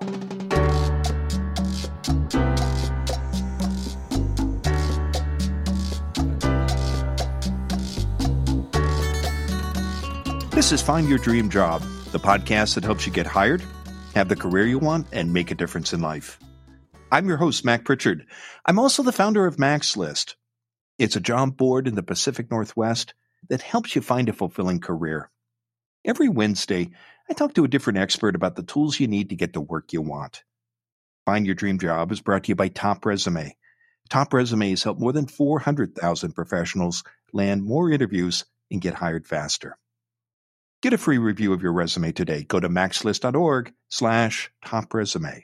This is Find Your Dream Job, the podcast that helps you get hired, have the career you want, and make a difference in life. I'm your host, Mac Pritchard. I'm also the founder of Mac's List. It's a job board in the Pacific Northwest that helps you find a fulfilling career. Every Wednesday, I talk to a different expert about the tools you need to get the work you want. Find Your Dream Job is brought to you by Top Resume. Top Resume has helped more than 400,000 professionals land more interviews and get hired faster. Get a free review of your resume today. Go to maxlist.org/topresume.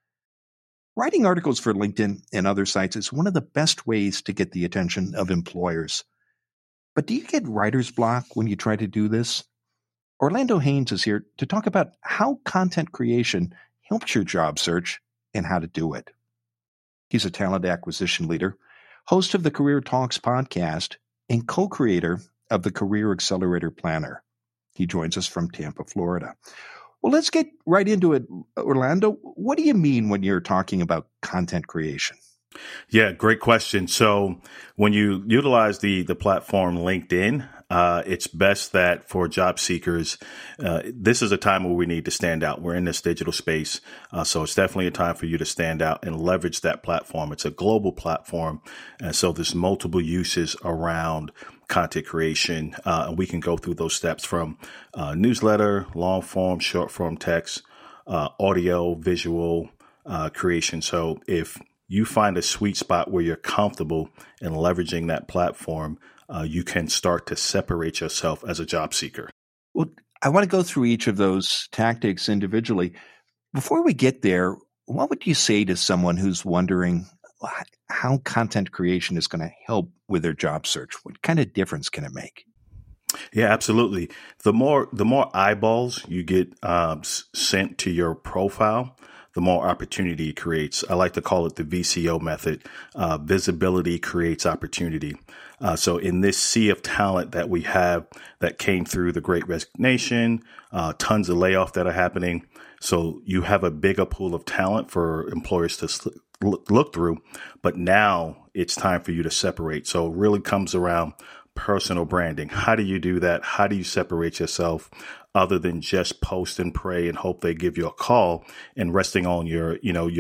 Writing articles for LinkedIn and other sites is one of the best ways to get the attention of employers. But do you get writer's block when you try to do this? Orlando Haynes is here to talk about how content creation helps your job search and how to do it. He's a talent acquisition leader, host of the Career Talks podcast, and co-creator of the Career Accelerator Planner. He joins us from Tampa, Florida. Well, let's get right into it. Orlando, what do you mean when you're talking about content creation? Yeah, great question. So when you utilize the platform LinkedIn, it's best that for job seekers, this is a time where we need to stand out. We're in this digital space. So it's definitely a time for you to stand out and leverage that platform. It's a global platform. And so there's multiple uses around content creation. And we can go through those steps from newsletter, long form, short form text, audio, visual creation. So if you find a sweet spot where you're comfortable in leveraging that platform, you can start to separate yourself as a job seeker. Well, I want to go through each of those tactics individually. Before we get there, what would you say to someone who's wondering how content creation is going to help with their job search? What kind of difference can it make? Yeah, absolutely. The more eyeballs you get sent to your profile, the more opportunity it creates. I like to call it the VCO method. Visibility creates opportunity. So in this sea of talent that we have that came through the Great Resignation, tons of layoffs that are happening. So you have a bigger pool of talent for employers to look through. But now it's time for you to separate. So it really comes around personal branding. How do you do that? How do you separate yourself other than just post and pray and hope they give you a call and resting on your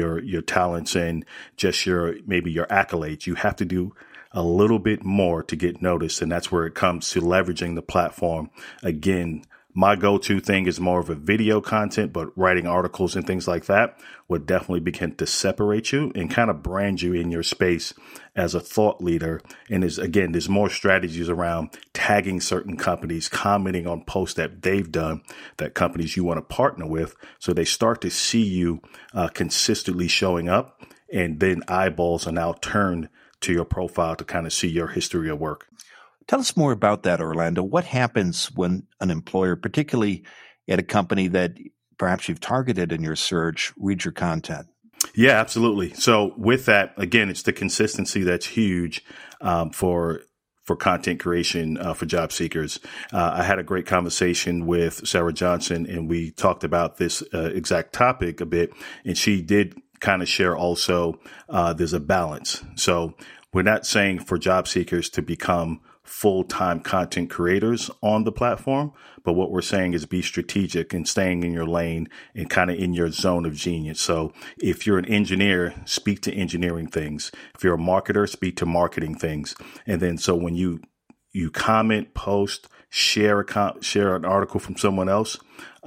talents and just maybe your accolades? You have to do a little bit more to get noticed. And that's where it comes to leveraging the platform. Again, my go-to thing is more of a video content, but writing articles and things like that would definitely begin to separate you and kind of brand you in your space as a thought leader. And there's more strategies around tagging certain companies, commenting on posts that they've done that companies you want to partner with. So they start to see you consistently showing up, and then eyeballs are now turned to your profile to kind of see your history of work. Tell us more about that, Orlando. What happens when an employer, particularly at a company that perhaps you've targeted in your search, reads your content? Yeah, absolutely. So with that, again, it's the consistency that's huge for content creation for job seekers. I had a great conversation with Sarah Johnson, and we talked about this exact topic a bit, and she did kind of share also there's a balance. So we're not saying for job seekers to become full-time content creators on the platform, but what we're saying is be strategic and staying in your lane and kind of in your zone of genius. So if you're an engineer, speak to engineering things. If you're a marketer, speak to marketing things. And then so when you comment, post, share an article from someone else,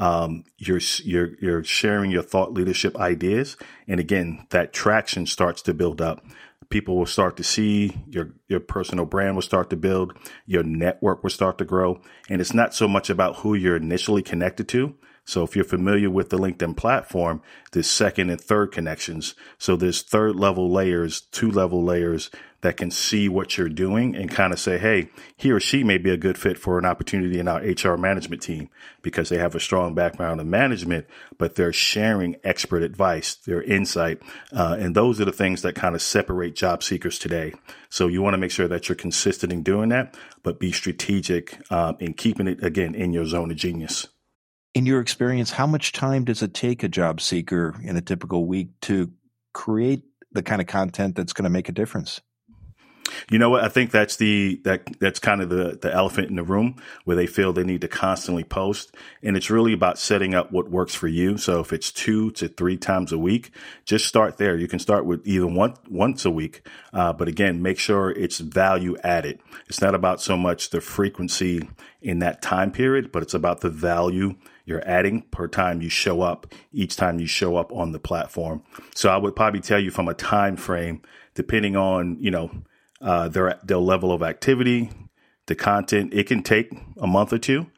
you're sharing your thought leadership ideas. And again, that traction starts to build up. People will start to see your personal brand will start to build, your network will start to grow. And it's not so much about who you're initially connected to. So if you're familiar with the LinkedIn platform, there's second and third connections. So there's third level layers, 2-level layers that can see what you're doing and kind of say, hey, he or she may be a good fit for an opportunity in our HR management team because they have a strong background in management, but they're sharing expert advice, their insight. And those are the things that kind of separate job seekers today. So you want to make sure that you're consistent in doing that, but be strategic in keeping it, again, in your zone of genius. In your experience, how much time does it take a job seeker in a typical week to create the kind of content that's going to make a difference? You know what? I think that's that's kind of the elephant in the room, where they feel they need to constantly post. And it's really about setting up what works for you. So if it's 2 to 3 times a week, just start there. You can start with either once a week. But again, make sure it's value added. It's not about so much the frequency in that time period, but it's about the value you're adding per time you show up, each time you show up on the platform. So I would probably tell you from a time frame, depending on, their level of activity, the content, it can take a month or two,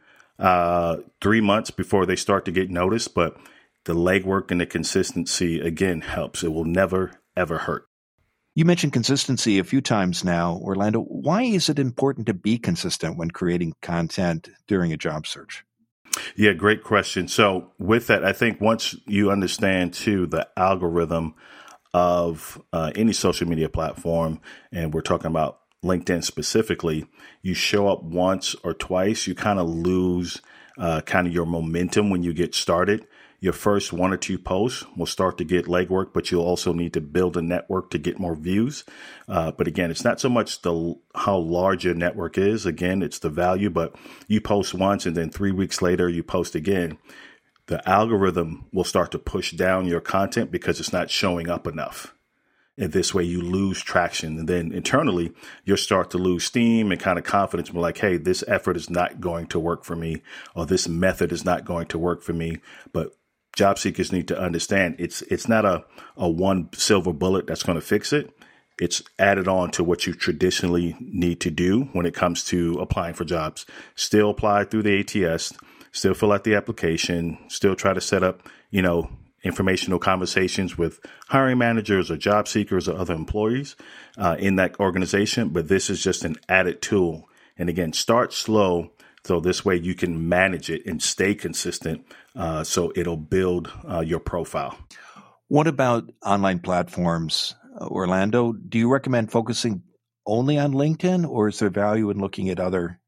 3 months before they start to get noticed. But the legwork and the consistency, again, helps. It will never, ever hurt. You mentioned consistency a few times now, Orlando. Why is it important to be consistent when creating content during a job search? Yeah, great question. So with that, I think once you understand, too, the algorithm of any social media platform, and we're talking about LinkedIn specifically, you show up once or twice, you kind of lose kind of your momentum when you get started. Your first 1 or 2 posts will start to get legwork, but you'll also need to build a network to get more views. But again, it's not so much how large your network is. Again, it's the value, but you post once and then 3 weeks later you post again. The algorithm will start to push down your content because it's not showing up enough. And this way you lose traction. And then internally, you'll start to lose steam and kind of confidence. We're like, hey, this effort is not going to work for me, or this method is not going to work for me. But job seekers need to understand it's not a one silver bullet that's going to fix it. It's added on to what you traditionally need to do when it comes to applying for jobs. Still apply through the ATS, still fill out the application, still try to set up, informational conversations with hiring managers or job seekers or other employees in that organization. But this is just an added tool. And again, start slow. So this way you can manage it and stay consistent. So it'll build your profile. What about online platforms, Orlando? Do you recommend focusing only on LinkedIn, or is there value in looking at other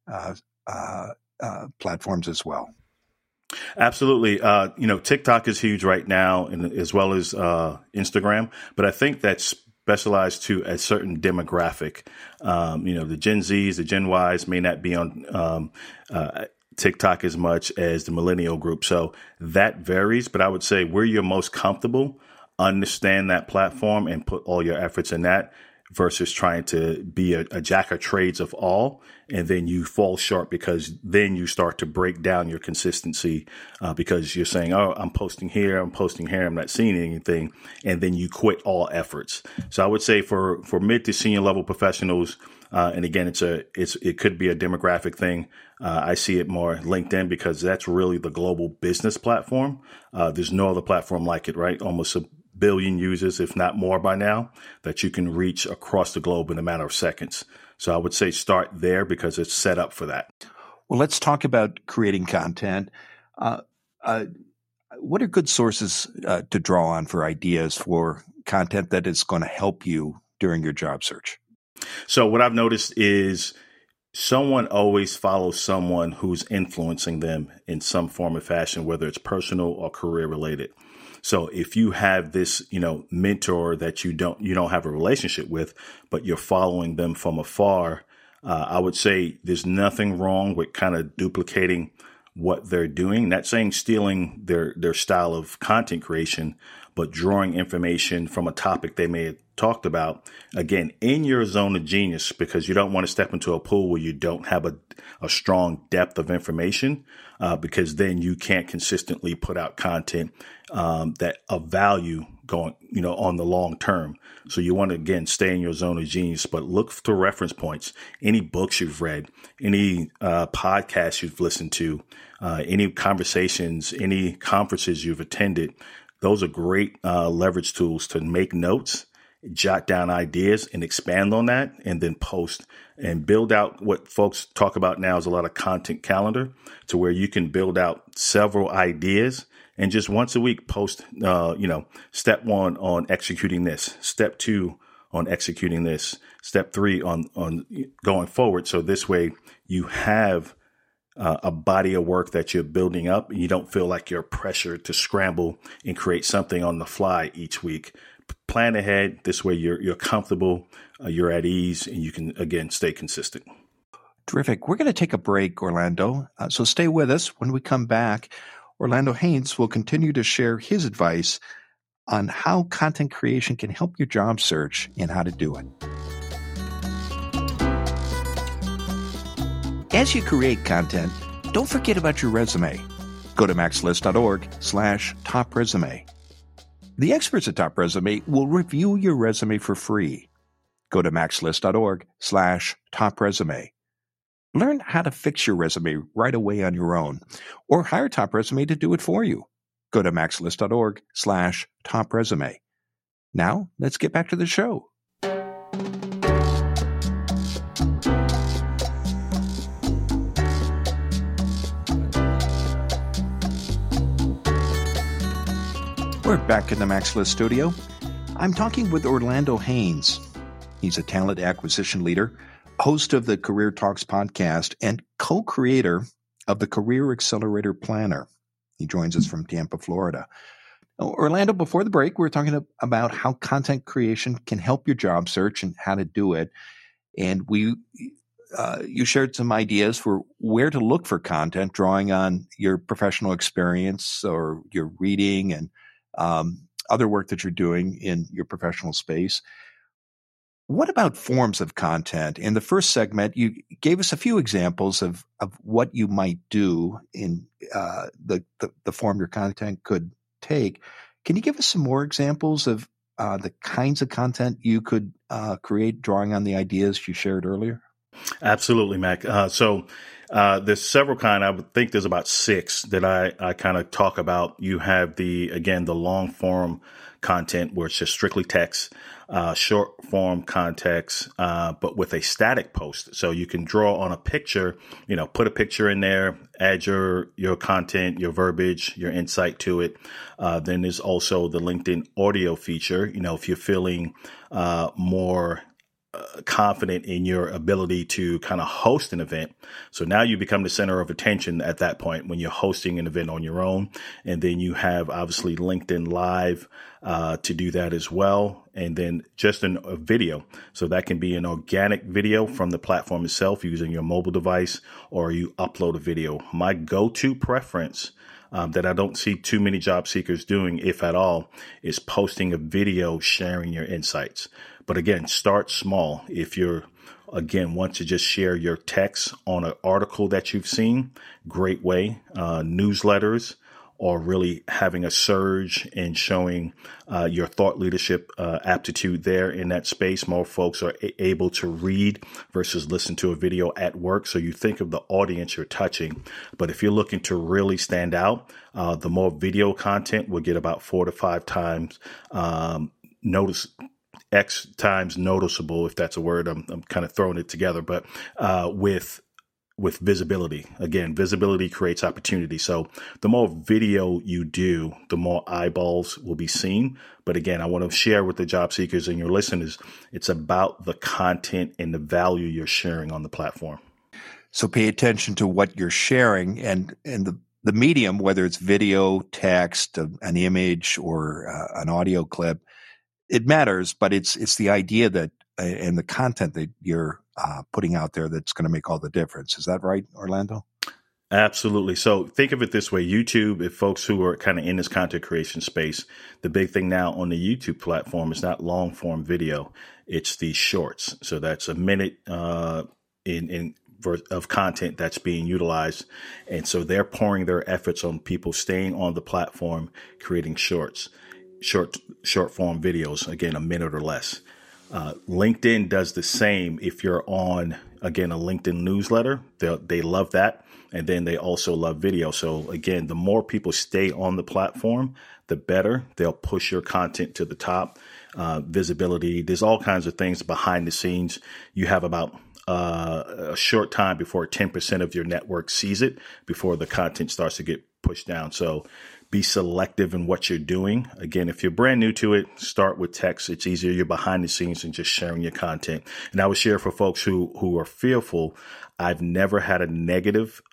platforms as well? Absolutely. TikTok is huge right now, and as well as Instagram. But I think that's specialized to a certain demographic. The Gen Zs, the Gen Ys may not be on TikTok as much as the millennial group. So that varies. But I would say where you're most comfortable, understand that platform and put all your efforts in that, versus trying to be a jack of trades of all. And then you fall short because then you start to break down your consistency because you're saying, oh, I'm posting here, I'm not seeing anything. And then you quit all efforts. So I would say for mid to senior level professionals, and again, it could be a demographic thing. I see it more LinkedIn because that's really the global business platform. There's no other platform like it, right? Almost a billion users, if not more by now, that you can reach across the globe in a matter of seconds. So I would say start there because it's set up for that. Well, let's talk about creating content. What are good sources to draw on for ideas for content that is going to help you during your job search? So what I've noticed is someone always follows someone who's influencing them in some form or fashion, whether it's personal or career related. So if you have this, mentor that you don't have a relationship with, but you're following them from afar, I would say there's nothing wrong with kind of duplicating what they're doing. Not saying stealing their style of content creation, but drawing information from a topic they may have talked about, again, in your zone of genius, because you don't want to step into a pool where you don't have a strong depth of information, because then you can't consistently put out content that of value going, on the long term. So you want to, again, stay in your zone of genius, but look for reference points, any books you've read, any podcasts you've listened to, any conversations, any conferences you've attended. Those are great leverage tools to make notes, jot down ideas and expand on that, and then post and build out what folks talk about now is a lot of content calendar, to where you can build out several ideas and just once a week post, step 1 on executing this, step 2 on executing this, step 3 on going forward. So this way you have a body of work that you're building up, and you don't feel like you're pressured to scramble and create something on the fly each week. Plan ahead. This way you're comfortable, you're at ease, and you can, again, stay consistent. Terrific. We're going to take a break, Orlando. So stay with us. When we come back, Orlando Haynes will continue to share his advice on how content creation can help your job search and how to do it. As you create content, don't forget about your resume. Go to maxlist.org/top resume. The experts at Top Resume will review your resume for free. Go to maxlist.org/top resume. Learn how to fix your resume right away on your own, or hire Top Resume to do it for you. Go to maxlist.org/top resume. Now, let's get back to the show. We're back in the MaxList studio. I'm talking with Orlando Haynes. He's a talent acquisition leader, host of the Career Talks podcast, and co-creator of the Career Accelerator Planner. He joins us from Tampa, Florida. Orlando, before the break, we were talking about how content creation can help your job search and how to do it. And you shared some ideas for where to look for content, drawing on your professional experience or your reading and other work that you're doing in your professional space. What about forms of content? In the first segment, you gave us a few examples of what you might do in the form your content could take. Can you give us some more examples of the kinds of content you could create, drawing on the ideas you shared earlier? Absolutely, Mac. So there's several kind. I would think there's about 6 that I kind of talk about. You have the long form content where it's just strictly text, short form context, but with a static post. So you can draw on a picture, put a picture in there, add your content, your verbiage, your insight to it. Then there's also the LinkedIn audio feature. If you're feeling more confident in your ability to kind of host an event. So now you become the center of attention at that point when you're hosting an event on your own. And then you have obviously LinkedIn Live to do that as well. And then just a video. So that can be an organic video from the platform itself using your mobile device, or you upload a video. My go-to preference that I don't see too many job seekers doing, if at all, is posting a video sharing your insights. But again, start small. If you're, want to just share your text on an article that you've seen, great way. Newsletters, or really having a surge and showing your thought leadership aptitude there in that space. More folks are able to read versus listen to a video at work. So you think of the audience you're touching. But if you're looking to really stand out, the more video content will get about 4 to 5 times X times noticeable, if that's a word. I'm kind of throwing it together, but with visibility. Again, visibility creates opportunity. So the more video you do, the more eyeballs will be seen. But again, I want to share with the job seekers and your listeners, it's about the content and the value you're sharing on the platform. So pay attention to what you're sharing and the medium, whether it's video, text, an image, or an audio clip. It matters, but it's the idea that and the content that you're putting out there that's going to make all the difference. Is that right, Orlando? Absolutely. So think of it this way. YouTube, if folks who are kind of in this content creation space, the big thing now on the YouTube platform is not long form video. It's the shorts. So that's a minute of content that's being utilized. And so they're pouring their efforts on people staying on the platform, creating short form videos, again, a minute or less. LinkedIn does the same. If you're on, again, a LinkedIn newsletter, they love that. And then they also love video. So again, the more people stay on the platform, the better. They'll push your content to the top. Visibility. There's all kinds of things behind the scenes. You have about a short time before 10% of your network sees it, before the content starts to get pushed down. So be selective in what you're doing. Again, if you're brand new to it, start with text. It's easier. You're behind the scenes and just sharing your content. And I would share for folks who are fearful, I've never had a negative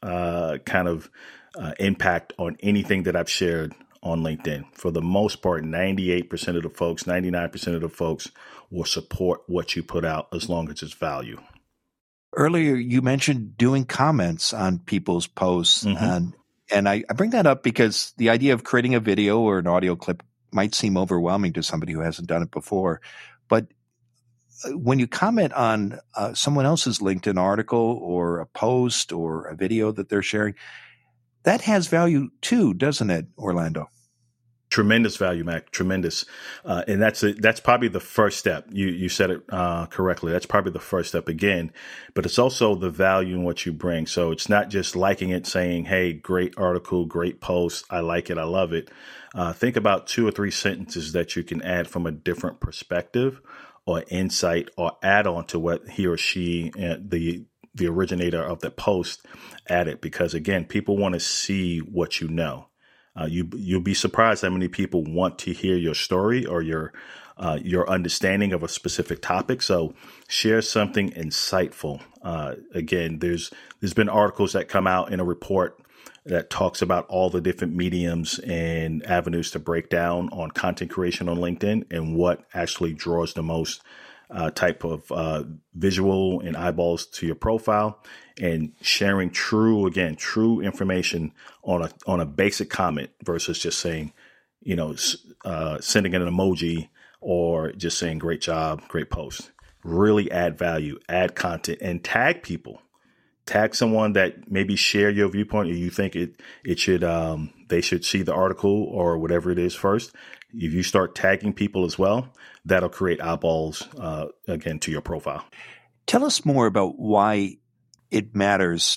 impact on anything that I've shared on LinkedIn. For the most part, 98% of the folks, 99% of the folks will support what you put out as long as it's value. Earlier, you mentioned doing comments on people's posts. Mm-hmm. And I bring that up because the idea of creating a video or an audio clip might seem overwhelming to somebody who hasn't done it before. But when you comment on someone else's LinkedIn article or a post or a video that they're sharing, that has value too, doesn't it, Orlando? Tremendous value, Mac. Tremendous. And that's probably the first step. You said it correctly. That's probably the first step again, but it's also the value in what you bring. So it's not just liking it, saying, hey, great article, great post. I like it. I love it. Think about 2 or 3 sentences that you can add from a different perspective or insight or add on to what he or she, the originator of the post, added. Because again, people want to see what you know. You'll be surprised how many people want to hear your story or your understanding of a specific topic. So share something insightful. Again, there's been articles that come out in a report that talks about all the different mediums and avenues to break down on content creation on LinkedIn and what actually draws the most type of visual and eyeballs to your profile, and sharing true information on a basic comment versus just saying, sending an emoji or just saying great job, great post. Really add value, add content, and tag people. Tag someone that maybe share your viewpoint or you think it should they should see the article or whatever it is first. If you start tagging people as well, that'll create eyeballs again to your profile. Tell us more about why it matters,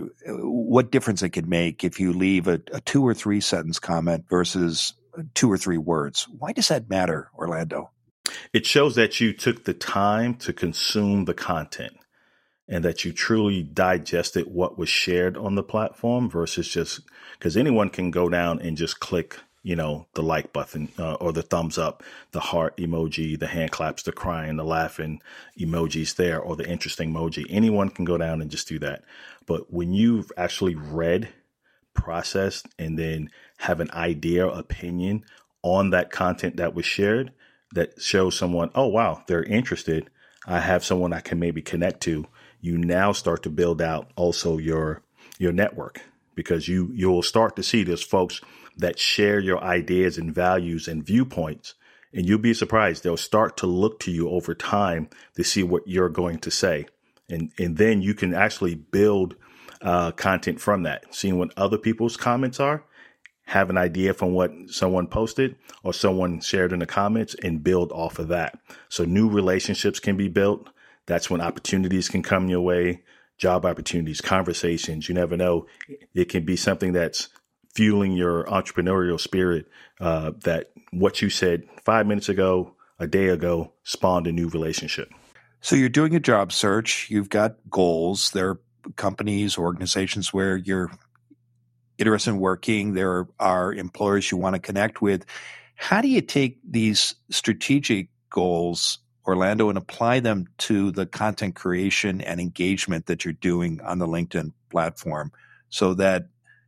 what difference it could make if you leave a 2 or 3 sentence comment versus 2 or 3 words. Why does that matter, Orlando? It shows that you took the time to consume the content and that you truly digested what was shared on the platform versus just because anyone can go down and just click, the like button or the thumbs up, the heart emoji, the hand claps, the crying, the laughing emojis there, or the interesting emoji. Anyone can go down and just do that. But when you've actually read, processed, and then have an idea or opinion on that content that was shared, that shows someone, oh, wow, they're interested. I have someone I can maybe connect to. You now start to build out also your network, because you'll start to see there's folks that share your ideas and values and viewpoints, and you'll be surprised. They'll start to look to you over time to see what you're going to say. And then you can actually build content from that, seeing what other people's comments are, have an idea from what someone posted or someone shared in the comments, and build off of that. So new relationships can be built. That's when opportunities can come your way, job opportunities, conversations. You never know. It can be something that's fueling your entrepreneurial spirit, that what you said 5 minutes ago, a day ago, spawned a new relationship. So you're doing a job search. You've got goals. There are companies, organizations where you're interested in working. There are employers you want to connect with. How do you take these strategic goals, Orlando, and apply them to the content creation and engagement that you're doing on the LinkedIn platform, so that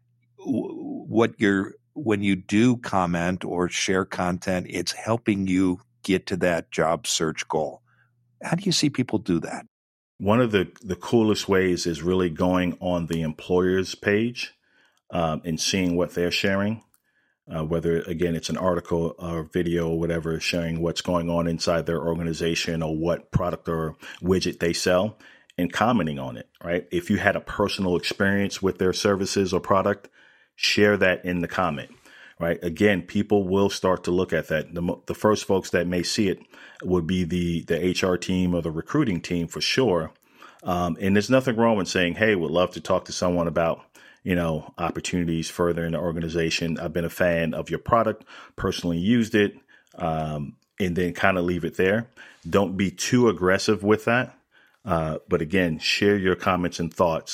when you do comment or share content, it's helping you get to that job search goal? How do you see people do that? One of the coolest ways is really going on the employer's page and seeing what they're sharing, whether, again, it's an article or video or whatever, sharing what's going on inside their organization or what product or widget they sell, and commenting on it, right? If you had a personal experience with their services or product, share that in the comment, right? Again, people will start to look at that. The first folks that may see it would be the HR team or the recruiting team for sure. And there's nothing wrong with saying, hey, would love to talk to someone about, opportunities further in the organization. I've been a fan of your product, personally used it, and then kind of leave it there. Don't be too aggressive with that. But again, share your comments and thoughts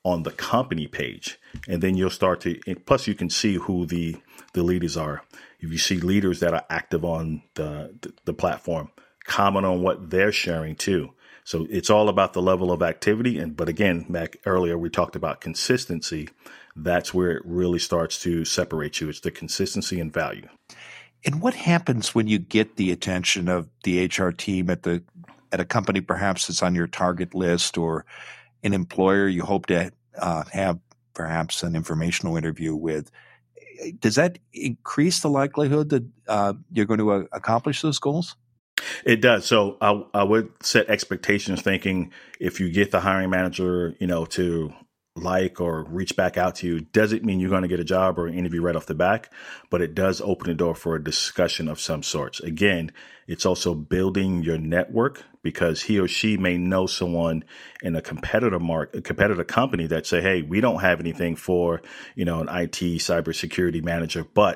on the company page. And then you'll start to, plus you can see who the leaders are. If you see leaders that are active on the platform, comment on what they're sharing too. So it's all about the level of activity. But again, Mac, earlier we talked about consistency. That's where it really starts to separate you. It's the consistency and value. And what happens when you get the attention of the HR team at a company perhaps that's on your target list, or an employer you hope to have perhaps an informational interview with? Does that increase the likelihood that you're going to accomplish those goals? It does. So I would set expectations thinking if you get the hiring manager, to like or reach back out to you, doesn't mean you're going to get a job or an interview right off the back, but it does open the door for a discussion of some sorts. Again, it's also building your network, because he or she may know someone in a competitor company that say, hey, we don't have anything for, an IT cybersecurity manager, but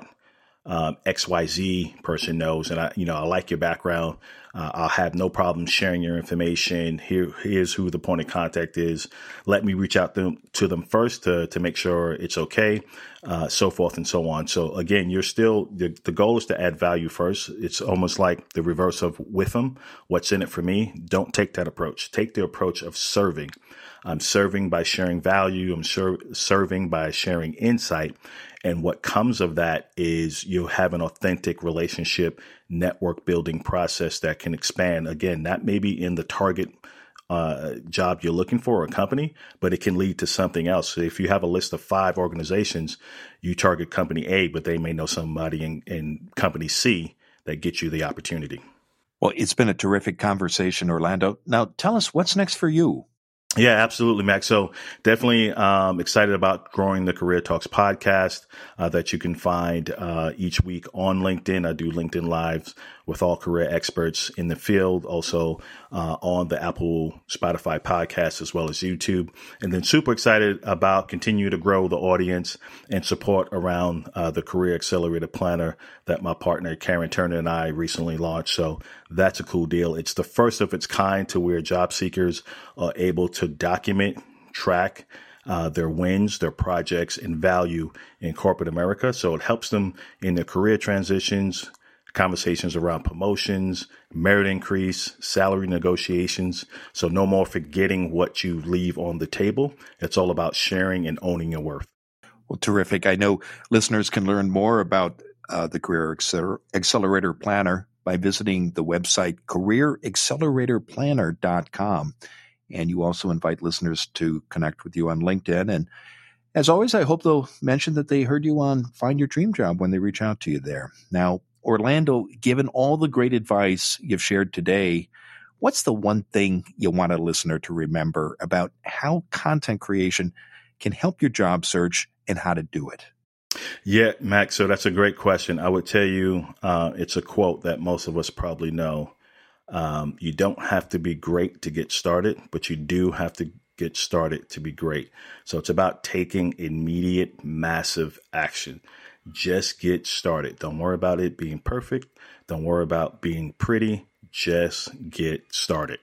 XYZ person knows, and I like your background. I'll have no problem sharing your information. Here's who the point of contact is. Let me reach out to them first to make sure it's okay, so forth and so on. So again, you're still, the goal is to add value first. It's almost like the reverse of with them. What's in it for me? Don't take that approach. Take the approach of serving. I'm serving by sharing value. I'm serving by sharing insight. And what comes of that is you'll have an authentic relationship, network building process that can expand. Again, that may be in the target job you're looking for, a company, but it can lead to something else. So if you have a list of 5 organizations, you target company A, but they may know somebody in company C that gets you the opportunity. Well, it's been a terrific conversation, Orlando. Now tell us what's next for you. Yeah, absolutely, Max. So definitely excited about growing the Career Talks podcast that you can find each week on LinkedIn. I do LinkedIn Lives with all career experts in the field, also on the Apple, Spotify podcast, as well as YouTube. And then super excited about continue to grow the audience and support around the Career Accelerator Planner that my partner Karen Turner and I recently launched. So that's a cool deal. It's the first of its kind to where job seekers are able to document, track their wins, their projects, and value in corporate America. So it helps them in their career transitions, conversations around promotions, merit increase, salary negotiations. So no more forgetting what you leave on the table. It's all about sharing and owning your worth. Well, terrific. I know listeners can learn more about the Career Accelerator Planner by visiting the website careeracceleratorplanner.com. And you also invite listeners to connect with you on LinkedIn. And as always, I hope they'll mention that they heard you on Find Your Dream Job when they reach out to you there. Now, Orlando, given all the great advice you've shared today, what's the one thing you want a listener to remember about how content creation can help your job search and how to do it? Yeah, Max, so that's a great question. I would tell you it's a quote that most of us probably know. You don't have to be great to get started, but you do have to get started to be great. So it's about taking immediate, massive action. Just get started. Don't worry about it being perfect. Don't worry about being pretty. Just get started.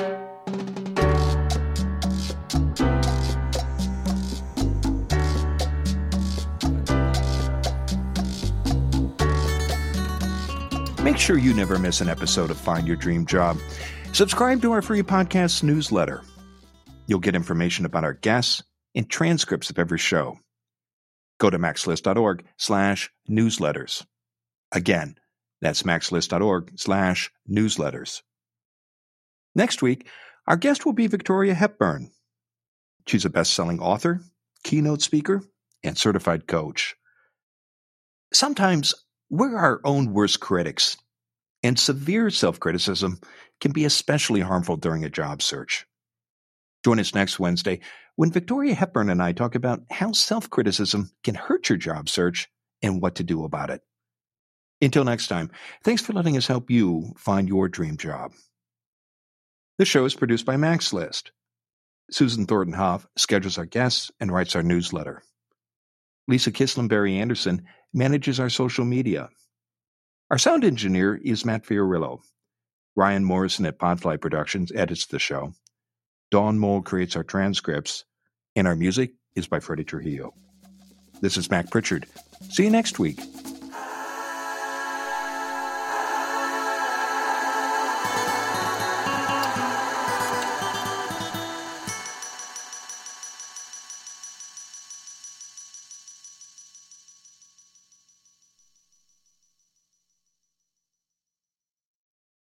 Make sure you never miss an episode of Find Your Dream Job. Subscribe to our free podcast newsletter. You'll get information about our guests and transcripts of every show. Go to maxlist.org/newsletters. Again, that's maxlist.org/newsletters. Next week, our guest will be Victoria Hepburn. She's a best-selling author, keynote speaker, and certified coach. Sometimes we're our own worst critics, and severe self-criticism can be especially harmful during a job search. Join us next Wednesday when Victoria Hepburn and I talk about how self-criticism can hurt your job search and what to do about it. Until next time, thanks for letting us help you find your dream job. The show is produced by MaxList. Susan Thornton-Hoff schedules our guests and writes our newsletter. Lisa Kislenberry Anderson manages our social media. Our sound engineer is Matt Fiorillo. Ryan Morrison at Podfly Productions edits the show. Dawn Mole creates our transcripts. and our music is by Freddie Trujillo. This is Mac Pritchard. See you next week.